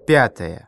5.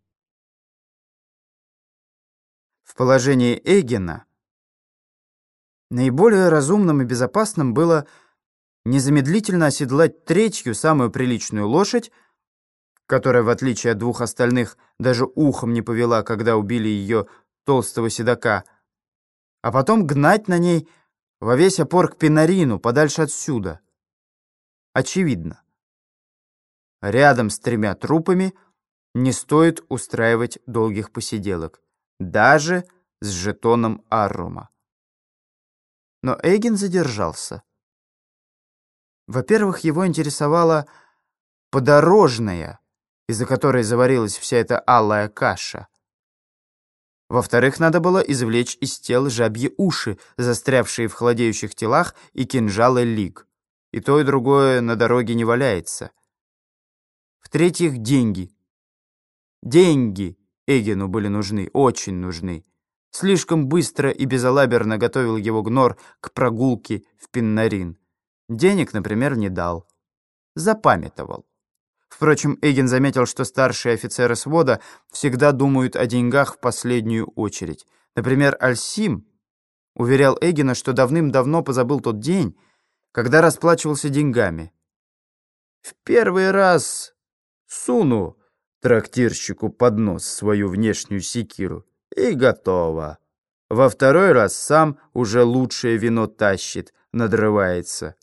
В положении Эгена наиболее разумным и безопасным было незамедлительно оседлать третью, самую приличную лошадь, которая, в отличие от двух остальных, даже ухом не повела, когда убили ее толстого седока, а потом гнать на ней во весь опор к Пинарину, подальше отсюда. Очевидно, рядом с 3 трупами не стоит устраивать долгих посиделок, даже с жетоном Аррума. Но Эйген задержался. Во-первых, его интересовала подорожная, из-за которой заварилась вся эта алая каша. Во-вторых, надо было извлечь из тел жабьи уши, застрявшие в холодеющих телах, и кинжалы лик. И то, и другое на дороге не валяется. В-третьих, деньги. Деньги Эгену были нужны, очень нужны. Слишком быстро и безалаберно готовил его Гнор к прогулке в Пиннарин. Денег, например, не дал. Запамятовал. Впрочем, Эйген заметил, что старшие офицеры свода всегда думают о деньгах в последнюю очередь. Например, Альсим уверял Эйгена, что давным-давно позабыл тот день, когда расплачивался деньгами. «В первый раз суну трактирщику под нос свою внешнюю секиру, и готово. Во второй раз сам уже лучшее вино тащит, надрывается».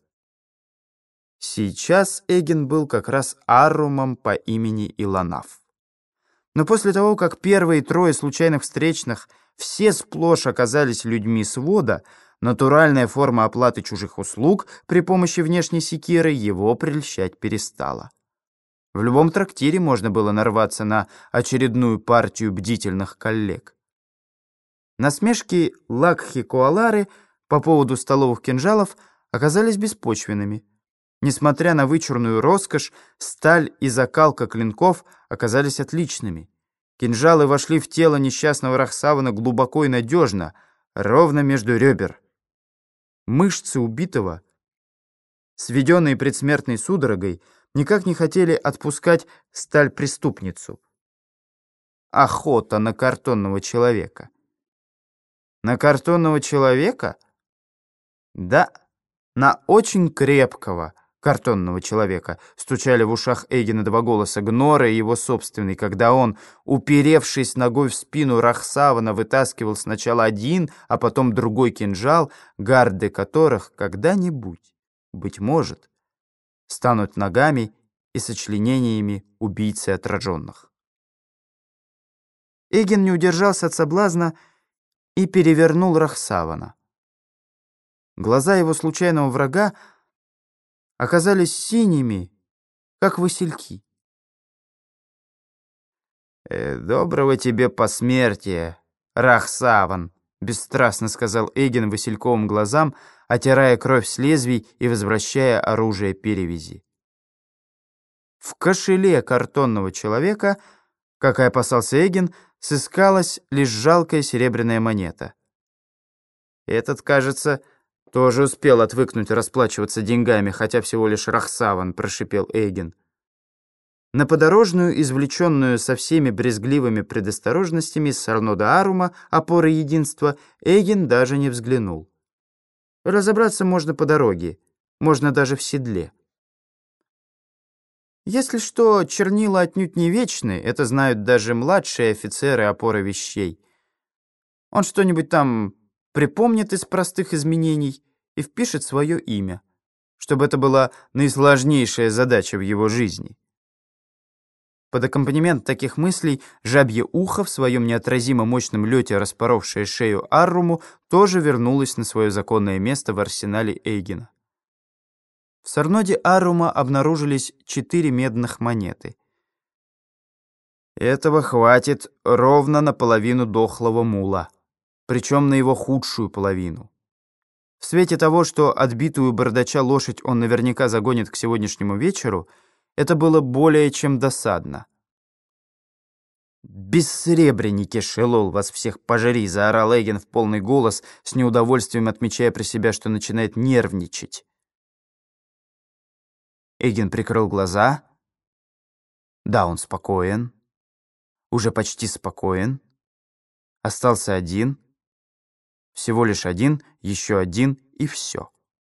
Сейчас Эйген был как раз Аррумом по имени Илонаф. Но после того, как первые 3 случайных встречных все сплошь оказались людьми свода, натуральная форма оплаты чужих услуг при помощи внешней секиры его прельщать перестала. В любом трактире можно было нарваться на очередную партию бдительных коллег. Насмешки Лакхи-Куалары по поводу столовых кинжалов оказались беспочвенными. Несмотря на вычурную роскошь, сталь и закалка клинков оказались отличными. Кинжалы вошли в тело несчастного Рахсавана глубоко и надежно, ровно между ребер. Мышцы убитого, сведенные предсмертной судорогой, никак не хотели отпускать сталь-преступницу. Охота на картонного человека. На картонного человека? Да, на очень крепкого картонного человека, стучали в ушах Эйгена 2 голоса, Гнора и его собственный, когда он, уперевшись ногой в спину Рахсавана, вытаскивал сначала один, а потом другой кинжал, гарды которых когда-нибудь, быть может, станут ногами и сочленениями убийцы отраженных. Эйген не удержался от соблазна и перевернул Рахсавана. Глаза его случайного врага оказались синими, как васильки. «Доброго тебе посмертия, Рахсаван», — бесстрастно сказал Эйген васильковым глазам, отирая кровь с лезвий и возвращая оружие перевязи. В кошеле картонного человека, как и опасался Эйген, сыскалась лишь жалкая серебряная монета. Этот, кажется, тоже успел отвыкнуть расплачиваться деньгами, хотя всего лишь Рахсаван, прошипел Эйген. На подорожную, извлеченную со всеми брезгливыми предосторожностями с Арнода Арума, опоры единства, Эйген даже не взглянул. Разобраться можно по дороге, можно даже в седле. Если что, чернила отнюдь не вечны, это знают даже младшие офицеры опоры вещей. Он что-нибудь там припомнит из простых изменений и впишет свое имя, чтобы это была наисложнейшая задача в его жизни. Под аккомпанемент таких мыслей жабье ухо, в своем неотразимо мощном лете распоровшее шею Арруму, тоже вернулось на свое законное место в арсенале Эйгена. В сарноде Аррума обнаружились 4 медных монеты. Этого хватит ровно на половину дохлого мула, причем на его худшую половину. В свете того, что отбитую бардача лошадь он наверняка загонит к сегодняшнему вечеру, это было более чем досадно. «Бессребреники, шелол, вас всех пожри!» — заорал Эйген в полный голос, с неудовольствием отмечая про себя, что начинает нервничать. Эйген прикрыл глаза. Да, он спокоен. уже почти спокоен. Остался один, всего лишь один, еще один и все.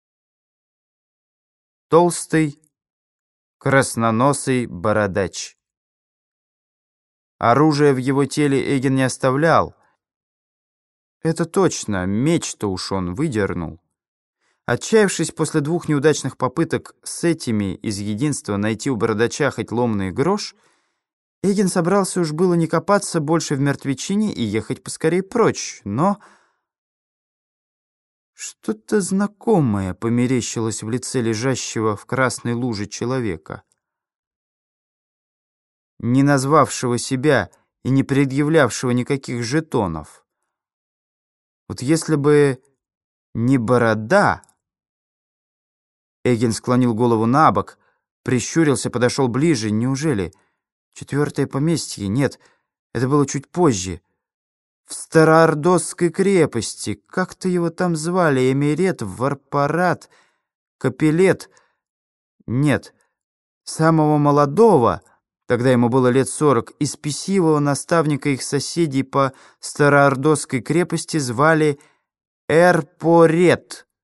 Толстый, красноносый бородач. Оружие в его теле Эгин не оставлял. Это точно, меч-то уж он выдернул. Отчаявшись после 2 неудачных попыток с этими из единства найти у бородача хоть ломный грош, Эгин собрался уж было не копаться больше в мертвечине и ехать поскорее прочь, но что-то знакомое померещилось в лице лежащего в красной луже человека, не назвавшего себя и не предъявлявшего никаких жетонов. Вот если бы не борода... Эгин склонил голову на бок, прищурился, подошел ближе. Неужели 4-е поместье? Нет, это было чуть позже. В Староордосской крепости. Как-то его там звали? Эмирет, Варпарат, Капелет. Нет, самого молодого, тогда ему было лет 40, и спесивого наставника их соседей по Староордосской крепости звали Эрпорет.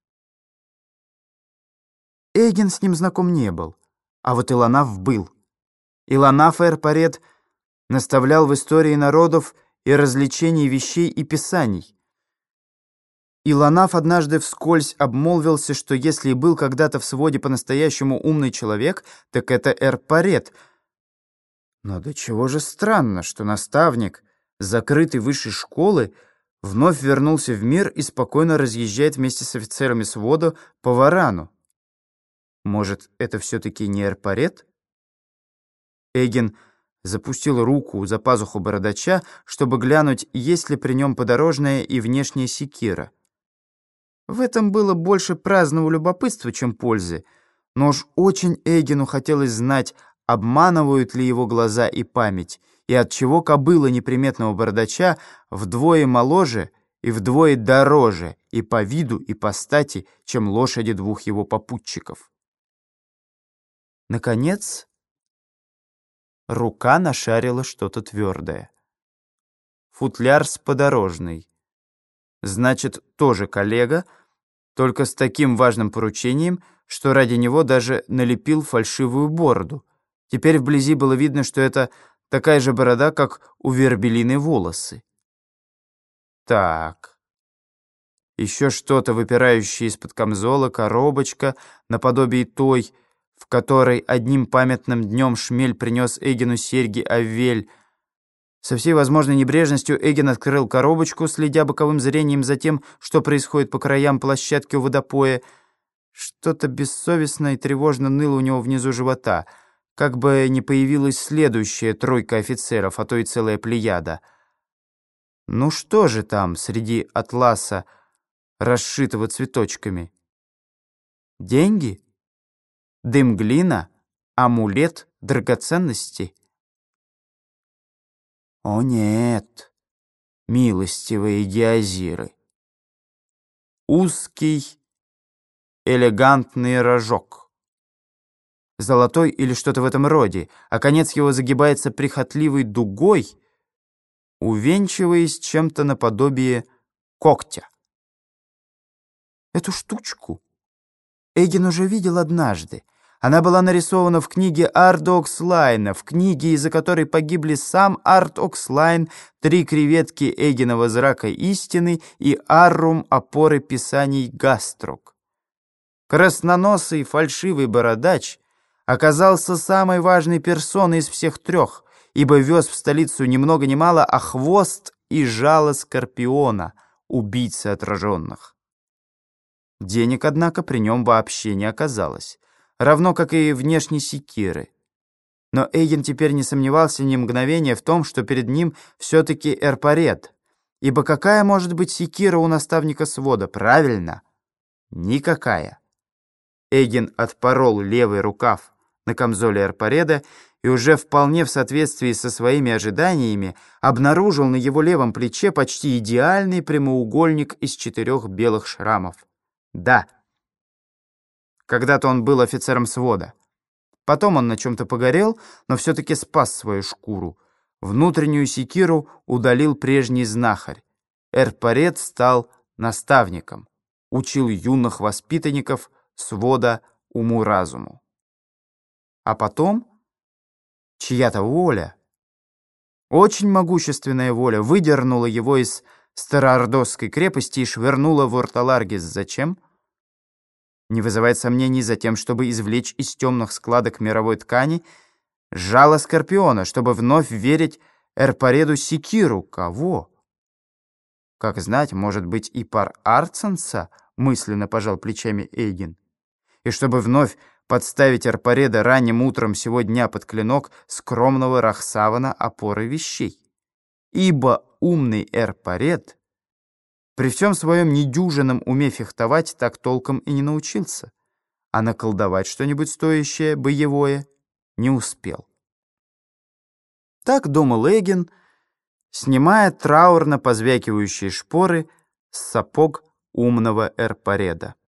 Эгин с ним знаком не был, а вот Илонаф был. Илонаф Эрпорет наставлял в истории народов и развлечении вещей и писаний. Илонаф однажды вскользь обмолвился, что если и был когда-то в своде по-настоящему умный человек, так это Эрпорет. Но до чего же странно, что наставник закрытой высшей школы вновь вернулся в мир и спокойно разъезжает вместе с офицерами свода по Варану. Может, это все-таки не Эрпорет? Эгин запустил руку за пазуху бородача, чтобы глянуть, есть ли при нем подорожная и внешняя секира. В этом было больше праздного любопытства, чем пользы, но уж очень Эгину хотелось знать, обманывают ли его глаза и память, и отчего кобыла неприметного бородача вдвое моложе и вдвое дороже и по виду, и по стати, чем лошади 2 его попутчиков. Наконец, рука нашарила что-то твердое. Футляр с подорожной. Значит, тоже коллега, только с таким важным поручением, что ради него даже налепил фальшивую бороду. Теперь вблизи было видно, что это такая же борода, как у Вербелины волосы. Так, еще что-то выпирающее из-под камзола, коробочка, наподобие той, в которой одним памятным днем Шмель принес Эгину серьги-овель. Со всей возможной небрежностью Эгин открыл коробочку, следя боковым зрением за тем, что происходит по краям площадки у водопоя. Что-то бессовестно и тревожно ныло у него внизу живота, как бы не появилась следующая 3 офицеров, а то и целая плеяда. Ну что же там среди атласа, расшитого цветочками? Деньги? Дым-глина? Амулет? Драгоценности? О нет, милостивые геозиры. Узкий, элегантный рожок. Золотой или что-то в этом роде, а конец его загибается прихотливой дугой, увенчиваясь чем-то наподобие когтя. Эту штучку Эгин уже видел однажды. Она была нарисована в книге Арда Окслайна, в книге, из-за которой погибли сам Ард Окслайн, 3 креветки Эгинова зрака истины и Аррум опоры писаний Гастрок. Красноносый фальшивый бородач оказался самой важной персоной из всех 3, ибо вез в столицу ни много ни мало, а хвост и жало Скорпиона, убийцы отраженных. Денег, однако, при нем вообще не оказалось, равно как и внешней секиры. Но Эгин теперь не сомневался ни мгновения в том, что перед ним все-таки Эрпорет, ибо какая может быть секира у наставника свода? Правильно, никакая. Эгин отпорол левый рукав на камзоле Эрпореда и уже вполне в соответствии со своими ожиданиями обнаружил на его левом плече почти идеальный прямоугольник из 4 белых шрамов. Да, когда-то он был офицером свода. Потом он на чем-то погорел, но все-таки спас свою шкуру. Внутреннюю секиру удалил прежний знахарь. Эрпарет стал наставником, учил юных воспитанников свода уму-разуму. А потом чья-то воля, очень могущественная воля, выдернула его из Староордосской крепости и швырнула в Орталаргис. Зачем? Не вызывает сомнений, за тем, чтобы извлечь из темных складок мировой ткани жало Скорпиона, чтобы вновь верить Эрпареду секиру. Кого? Как знать, может быть, и пар Арценса, мысленно пожал плечами Эйген. И чтобы вновь подставить Эрпареда ранним утром сего дня под клинок скромного Рахсавана опоры вещей. Ибо умный Эрпаред при всем своем недюжинном уме фехтовать так толком и не научился, а наколдовать что-нибудь стоящее, боевое, не успел. Так думал Эйген, снимая траурно позвякивающие шпоры с сапог умного Эрпареда.